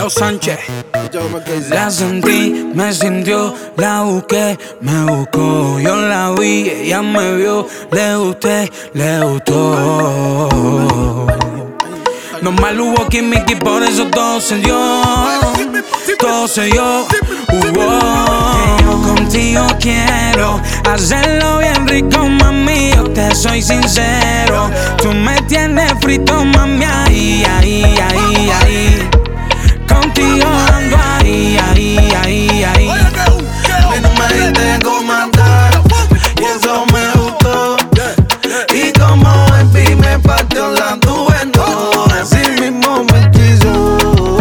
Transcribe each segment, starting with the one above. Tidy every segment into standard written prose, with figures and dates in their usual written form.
Leo Sánchez. La sentí, me sintió, la busqué, me buscó. Yo la vi, ella me vio, le gusté, le gustó. Normal hubo química y por eso todo se dio. Todo se dio. Yo contigo quiero hacerlo bien rico, mami. Yo te soy sincero. Tú me tienes frito, mami. Ahí, ahí, ahí, ahí. Contigo ando ahí, ahí, ahí, ahí. A mí no me diste comandar y eso me gustó. Y como en me partió la tuendo, así mismo me quiso.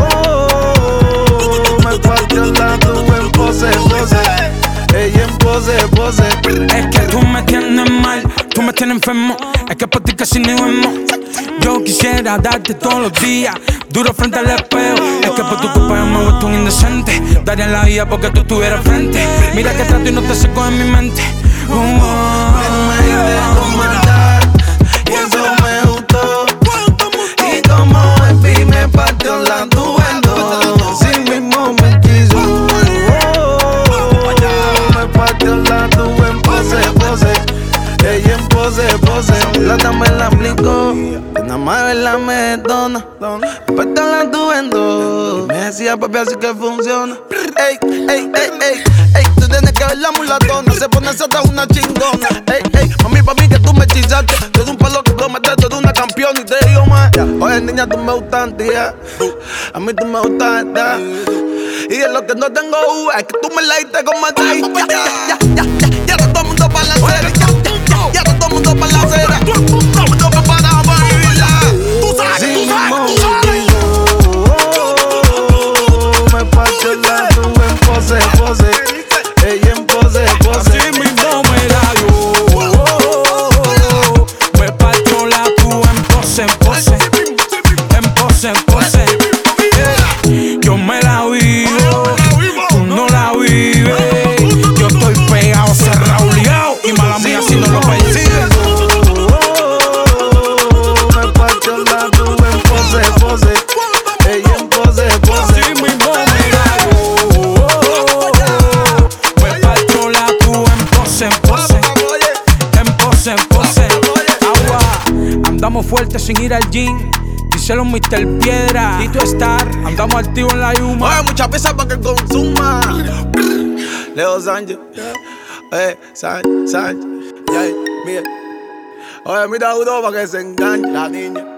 Me partió la tuve en pose, pose. Ella en pose, pose. Es que tú me tienes mal, tú me tienes enfermo. Es que por ti casi ni duermo. Yo quisiera darte todos los días, duro frente al espejo. Es que por tu culpa yo me he vuelto un indecente. Daría la vida porque tú estuvieras frente. Mira que trato y no te seco en mi mente. A mí no me diste comandar y eso me gustó. Y como en me partió la tuendo, así mismo me quiso. Me partió la tuve en pose, pose. Ella en pose, pose. La dama me la aplicó. Que nada más verla me dona. Después te la tuendo. Me decía papi así que funciona. Ey, ey, ey, ey. Ey, tú tienes que ver la mulatona. Se pone hasta una chingona. Ey, ey, mami, pa' mí que tú me hechizaste. Tú eres un palo que prometiste, tú eres una campeona y te digo más. Oye, niña, tú me gustas, tía. A mí tú me gustas, tía. Y de lo que no tengo es que tú me la diste como a ti. Ya todo el mundo pa' la acera. Ya todo el mundo pa' la acera. Todo el mundo preparado para vivirla. Tú sabes. Me partió la tuve en pose, pose. Ella en pose, pose. Así mismo me la dio. Me partió la tuya en pose, en pose. En pose, en pose. Yo me la vivo, tú no la vives. Yo estoy pegado, cerrado, ligado. Y mala mía si no lo percibes. Me partió la tuve en pose, pose. Ella en pose, pose. Así mismo me la dio. Me partió la tuya en pose, en pose. En pose, en pose. Agua, andamos fuertes sin ir al gym. Díselo Mr. Piedra, Tito Star, andamos activos en la Yuma. Oye, muchas piezas para que consuma. Leo Sánchez. Sánchez. Mira. Oye, mira uno para que se enganche la niña.